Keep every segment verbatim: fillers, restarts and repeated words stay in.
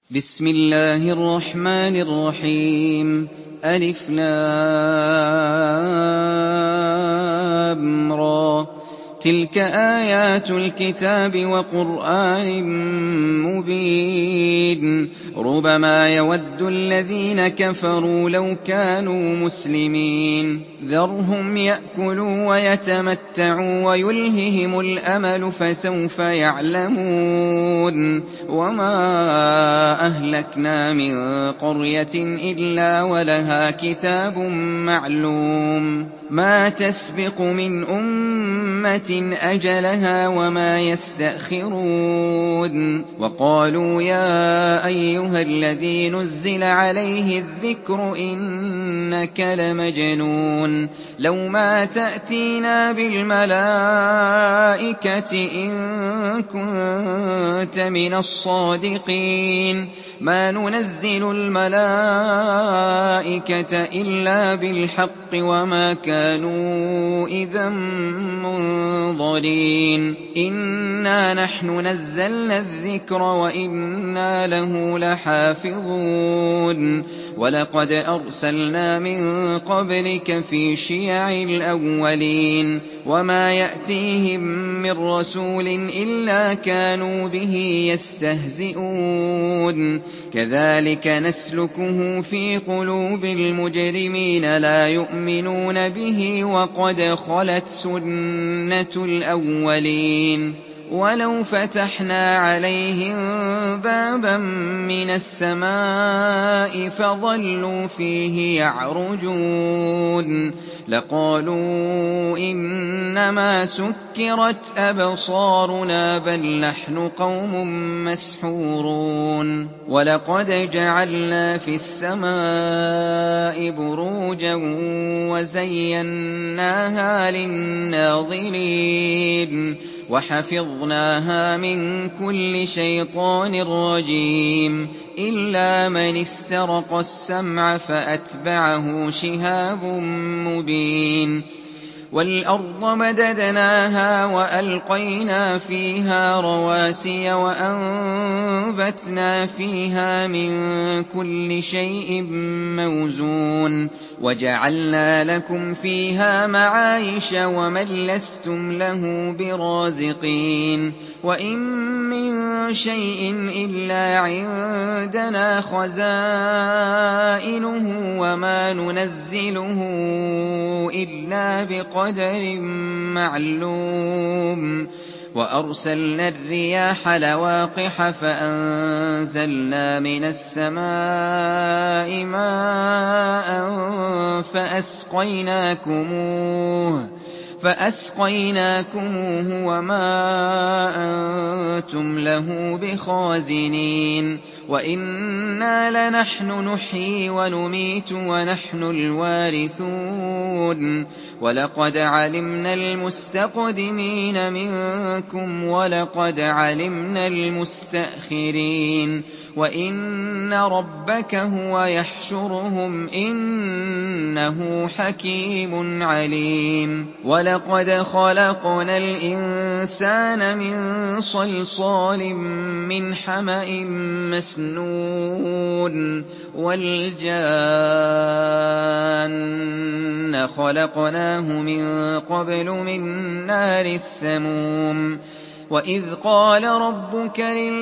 بسم الله الرحمن الرحيم ألف لام را تلك آيات الكتاب وقرآن مبين ربما يود الذين كفروا لو كانوا مسلمين ذرهم يأكلوا ويتمتعوا ويلههم الأمل فسوف يعلمون وما أهلكنا من قرية إلا ولها كتاب معلوم ما تسبق من أمة أجلها وما يستأخرون وقالوا يا أيها الذي نزل عليه الذكر إنك لمجنون لو ما تأتينا بالملائكة إن كنت من الصادقين ما ننزل الملائكة إلا بالحق وما كانوا إذا منظرين إنا نحن نزلنا الذكر وإنا له لحافظون ولقد أرسلنا من قبلك في شيع الأولين وما يأتيهم من رسول إلا كانوا به يستهزئون كذلك نسلكه في قلوب المجرمين لا يؤمنون به وقد خلت سنة الأولين ولو فتحنا عليهم بابا من السماء فظلوا فيه يعرجون لقالوا إنما سكرت أبصارنا بل نحن قوم مسحورون ولقد جعلنا في السماء بروجا وزيناها للناظرين وحفظناها من كل شيطان رجيم إلا من استرق السمع فأتبعه شهاب مبين والأرض مددناها وألقينا فيها رواسي وأنبتنا فيها من كل شيء موزون وجعلنا لكم فيها معايش ومن لستم له برازقين وإن من شيء إلا عندنا خزائنه وما ننزله إلا بقدر معلوم وأرسلنا الرياح لواقح فأنزلنا من السماء ماء فأسقيناكموه فأسقيناكموه وما أنتم له بخازنين وإنا لنحن نحيي ونميت ونحن الوارثون ولقد علمنا المستقدمين منكم ولقد علمنا المستأخرين وإن ربك هو يحشرهم إنه حكيم عليم ولقد خلقنا الإنسان من صلصال من حمأ مسنون والجان خلقناه من قبل من نار السموم وإذ قال ربك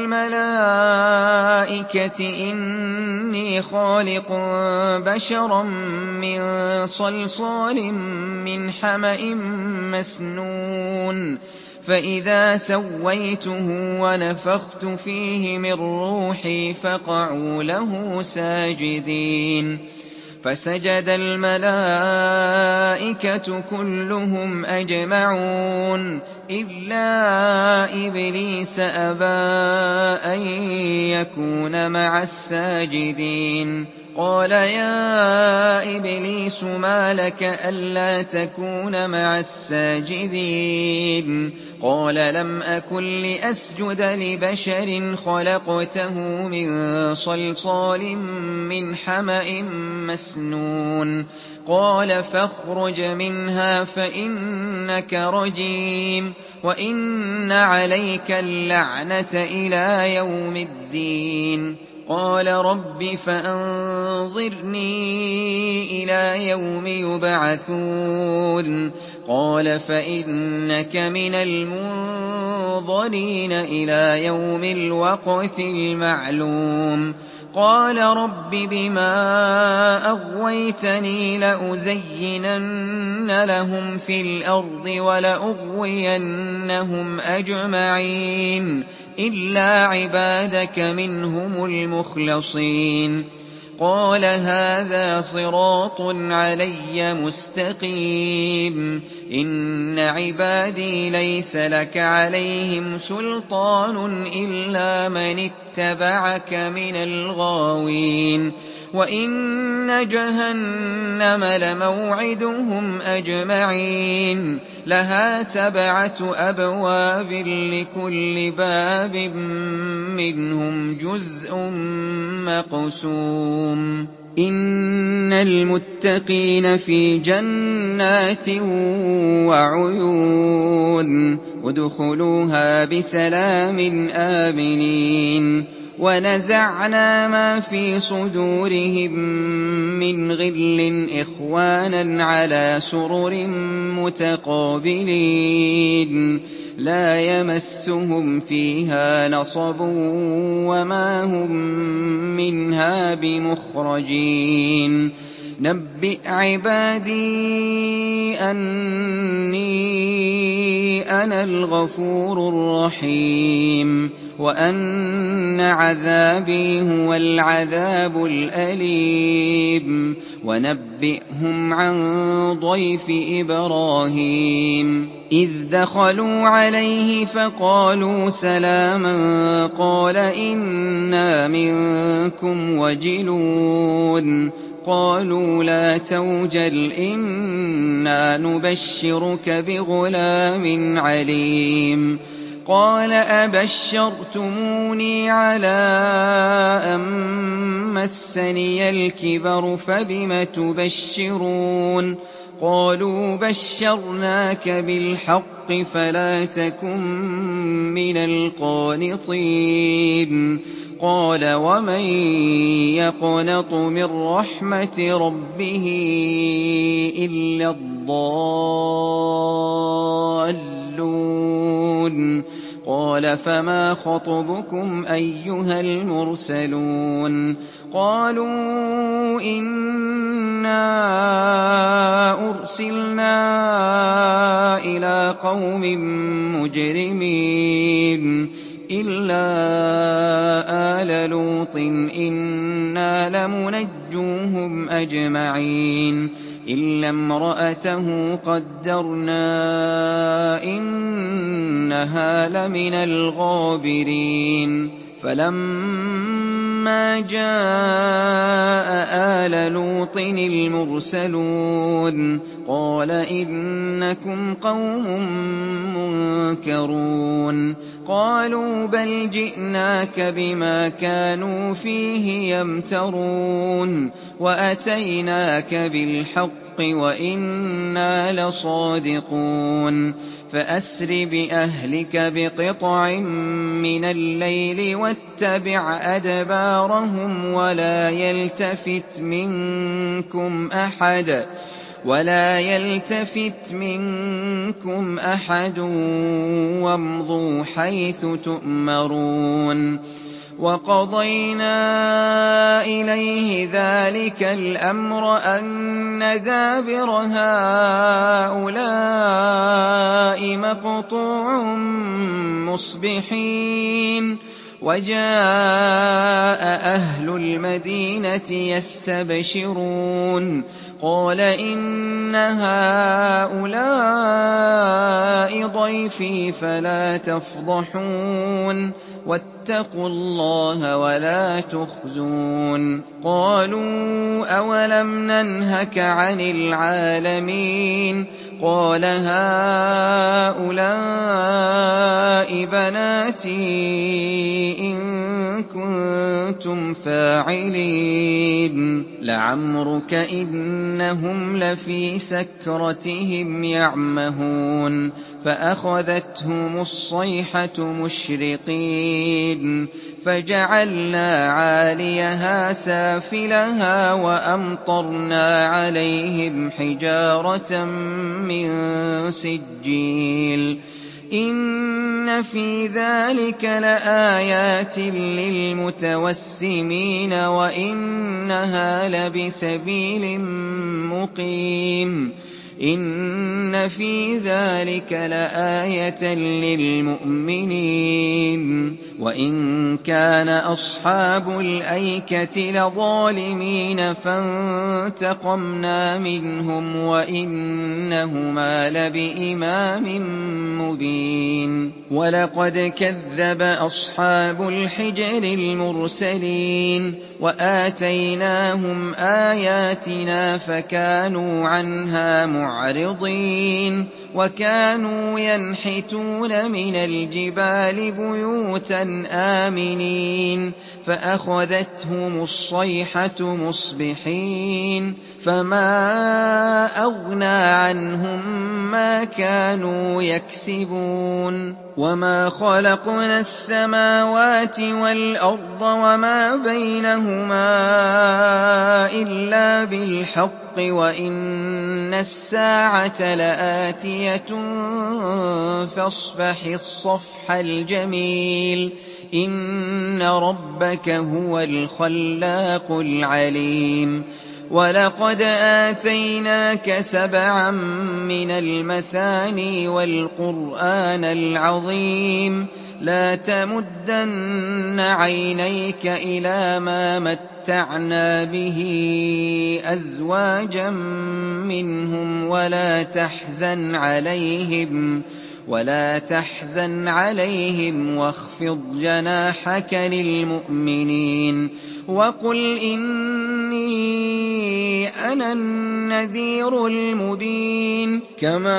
للملائكة إني خالق بشرا من صلصال من حمأ مسنون فإذا سويته ونفخت فيه من روحي فقعوا له ساجدين فسجد الملائكة كلهم أجمعون إلا إبليس أبى أن يكون مع الساجدين قال يا إبليس ما لك ألا تكون مع الساجدين قال لم أكن لأسجد لبشر خلقته من صلصال من حمأ مسنون قال فاخرج منها فإنك رجيم وَإِنَّ عَلَيْكَ اللَّعْنَةَ إِلَىٰ يَوْمِ الدِّينِ قَالَ رَبِّ فَأَنظِرْنِي إِلَىٰ يَوْمِ يُبْعَثُونَ قَالَ فَإِنَّكَ مِنَ الْمُنظَرِينَ إِلَىٰ يَوْمِ الْوَقْتِ الْمَعْلُومِ قَالَ رَبِّ بِمَا أَغْوَيْتَنِي لَأُزَيِّنَنَّ لَهُمْ فِي الْأَرْضِ وَلَأُغْوِيَنَّهُمْ أَجْمَعِينَ إِلَّا عِبَادَكَ مِنْهُمُ الْمُخْلَصِينَ قَالَ هَٰذَا صِرَاطٌ عَلَيَّ مُسْتَقِيمٌ إِنَّ عِبَادِي لَيْسَ لَكَ عَلَيْهِمْ سُلْطَانٌ إِلَّا مَنِ اتَّبَعَكَ مِنَ الْغَاوِينَ وَإِنَّ جَهَنَّمَ لَمَوْعِدُهُمْ أَجْمَعِينَ لَهَا سَبْعَةُ أَبْوَابٍ لِّكُلِّ بَابٍ مِّنْهُمْ جُزْءٌ مَّقْسُومٌ إِنَّ الْمُتَّقِينَ فِي جَنَّاتٍ وَعُيُونٍ ادْخُلُوهَا بِسَلَامٍ آمِنِينَ وَنَزَعْنَا مَا فِي صُدُورِهِم مِّنْ غِلٍّ إِخْوَانًا عَلَىٰ سُرُرٍ مُّتَقَابِلِينَ لَا يَمَسُّهُمْ فِيهَا نَصَبٌ وَمَا هُم مِّنْهَا بِمُخْرَجِينَ نَبِّئْ عِبَادِي أَنِّي أَنَا الْغَفُورُ الرَّحِيمُ وَأَنَّ عَذَابِي هُوَ الْعَذَابُ الْأَلِيمُ وَنَبِّئْهُمْ عَن ضَيْفِ إِبْرَاهِيمَ إِذْ دَخَلُوا عَلَيْهِ فَقَالُوا سَلَامًا قَالَ إِنَّا مِنكُمْ وَجِلُونَ قَالُوا لَا تَوْجَلْ إِنَّا نُبَشِّرُكَ بِغُلَامٍ عَلِيمٍ قَالَ أَبَشَّرْتُمُونِي عَلَىٰ أَن مَّسَّنِيَ الْكِبَرُ فَبِمَ تُبَشِّرُونَ قَالُوا بَشَّرْنَاكَ بِالْحَقِّ فَلَا تَكُن مِّنَ الْقَانِطِينَ قَالَ وَمَن يَقْنَطُ مِن رَّحْمَةِ رَبِّهِ إِلَّا الضَّالُّونَ قَالَ فَمَا خَطْبُكُمْ أَيُّهَا الْمُرْسَلُونَ قَالُوا إِنَّا أُرْسِلْنَا إِلَىٰ قَوْمٍ مُّجْرِمِينَ إِلَّا آلَ لُوطٍ إِنَّا لَمُنَجُّوهُمْ أَجْمَعِينَ إِلَّا امْرَأَتَهُ قَدَّرْنَا إِنَّهَا لَمِنَ الْغَابِرِينَ فَلَمَّا جَاءَ آلَ لُوطٍ الْمُرْسَلُونَ قَالَ إِنَّكُمْ قَوْمٌ مُّنكَرُونَ قَالُوا بَلْ جِئْنَاكَ بِمَا كَانُوا فِيهِ يَمْتَرُونَ وَأَتَيْنَاكَ بِالْحَقِّ وَإِنَّا لَصَادِقُونَ فَأَسْرِ بِأَهْلِكَ بِقِطْعٍ مِّنَ اللَّيْلِ وَاتَّبِعْ أَدْبَارَهُمْ وَلَا يَلْتَفِتْ مِنكُمْ أَحَدٌ وَلَا يَلْتَفِتْ مِنكُمْ أَحَدٌ وَامْضُوا حَيْثُ تُؤْمَرُونَ وَقَضَيْنَا إِلَيْهِ ذَلِكَ الْأَمْرَ أَنَّ دَابِرَ هَٰؤُلَاءِ مَقْطُوعٌ مُّصْبِحِينَ وَجَاءَ أَهْلُ الْمَدِينَةِ يَسْتَبْشِرُونَ قَالَ إِنَّ هَٰؤُلَاءِ ضَيْفِي فَلَا تَفْضَحُونِ وَاتَّقُوا اللَّهَ وَلَا تُخْزُونِ قَالُوا أَوَلَمْ نَنْهَكَ عَنِ الْعَالَمِينَ قَالَ هَٰؤُلَاءِ بَنَاتِي إِن كُنتُمْ فَاعِلِينَ لَعَمْرُكَ إِنَّهُمْ لَفِي سَكْرَتِهِمْ يَعْمَهُونَ فَأَخَذَتْهُمُ الصَّيْحَةُ مُشْرِقِينَ فَجَعَلْنَا عَالِيَهَا سَافِلَهَا وَأَمْطَرْنَا عَلَيْهِمْ حِجَارَةً مِّن سِجِّيلٍ إِنَّ فِي ذَٰلِكَ لَآيَاتٍ لِّلْمُتَوَسِّمِينَ وَإِنَّهَا لَبِسَبِيلٍ مُّقِيمٍ إِنَّ فِي ذَٰلِكَ لَآيَةً لِّلْمُؤْمِنِينَ وَإِن كَانَ أَصْحَابُ الْأَيْكَةِ لَظَالِمِينَ فَانتَقَمْنَا مِنْهُمْ وَإِنَّهُمَا لَبِإِمَامٍ مُّبِينٍ وَلَقَدْ كَذَّبَ أَصْحَابُ الْحِجْرِ الْمُرْسَلِينَ وَآتَيْنَاهُمْ آيَاتِنَا فَكَانُوا عَنْهَا مُعْرِضِينَ وَكَانُوا يَنْحِتُونَ مِنَ الْجِبَالِ بُيُوتًا آمِنِينَ فَأَخَذَتْهُمُ الصَّيْحَةُ مُصْبِحِينَ فَمَا أَغْنَىٰ عَنْهُم مَّا كَانُوا يَكْسِبُونَ وَمَا خَلَقْنَا السَّمَاوَاتِ وَالْأَرْضَ وَمَا بَيْنَهُمَا إِلَّا بِالْحَقِّ وَإِنَّ السَّاعَةَ لَآتِيَةٌ فَاصْفَحِ الصَّفْحَ الْجَمِيلَ إِنَّ رَبَّكَ هُوَ الْخَلَّاقُ الْعَلِيمُ وَلَقَدْ آتَيْنَاكَ سَبْعًا مِّنَ الْمَثَانِي وَالْقُرْآنَ الْعَظِيمَ لَا تَمُدَّنَّ عَيْنَيْكَ إِلَىٰ مَا مَتَّعْنَا بِهِ أَزْوَاجًا مِّنْهُمْ وَلَا تَحْزَنْ عَلَيْهِمْ وَلَا تَحْزَنْ عَلَيْهِمْ وَاخْفِضْ جَنَاحَكَ لِلْمُؤْمِنِينَ وَقُلْ إِنِّي أَنَا النَّذِيرُ الْمُبِينُ كَمَا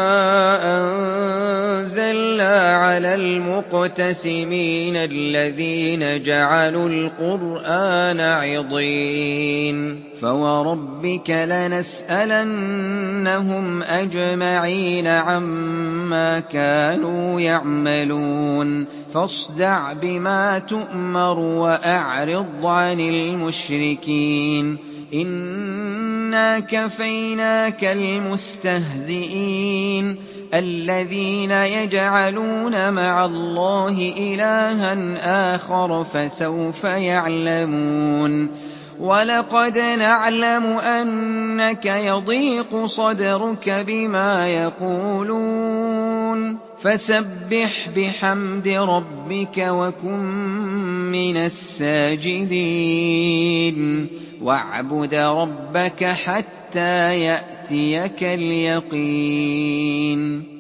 أَنزَلْنَا عَلَى الْمُقْتَسِمِينَ الَّذِينَ جَعَلُوا الْقُرْآنَ عِضِينَ فَوَرَبِّكَ لَنَسْأَلَنَّهُمْ أَجْمَعِينَ عَمَّا كَانُوا يَعْمَلُونَ فَاصْدَعْ بِمَا تُؤْمَرُ وَأَعْرِضْ عَنِ الْمُشْرِكِينَ إِنَّا كَفَيْنَاكَ الْمُسْتَهْزِئِينَ الَّذِينَ يَجْعَلُونَ مَعَ اللَّهِ إِلَٰهًا آخَرَ فَسَوْفَ يَعْلَمُونَ وَلَقَدْ نَعْلَمُ أَنَّكَ يَضِيقُ صَدْرُكَ بِمَا يَقُولُونَ فَسَبِّحْ بِحَمْدِ رَبِّكَ وَكُن مِّنَ السَّاجِدِينَ وَاعْبُدْ رَبَّكَ حَتَّىٰ يَأْتِيَكَ الْيَقِينُ